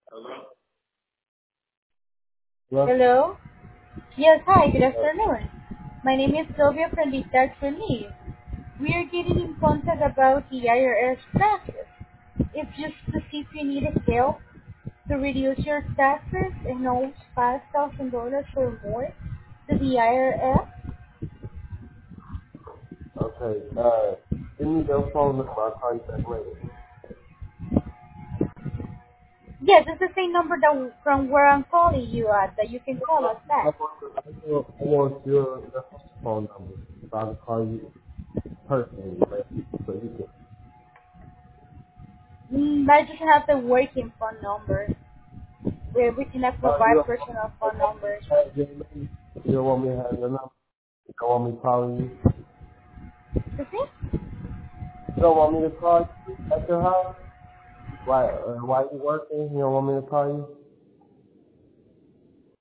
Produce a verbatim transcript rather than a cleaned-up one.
Hello? Hello? Yes, hi, good afternoon. My name is Sylvia from the Tax Relief. We are getting in contact about the I R S taxes. It's just to see if you need help to reduce your taxes and owes five thousand dollars or more to the I R S. Okay, uh, give me your phone number. I'll call you back later. Yes, it's the same number that from where I'm calling you at that you can call us I back. want, I want I want your, your phone number so I can call you personally later. So you can, Mm, I just have the working phone number where we cannot oh, you provide don't, personal don't phone want me numbers. to have your number? You don't want me to have your number? You don't want me calling you? Excuse me? You don't want me to call you at your house? Why, uh, why you working? You don't want me to call you?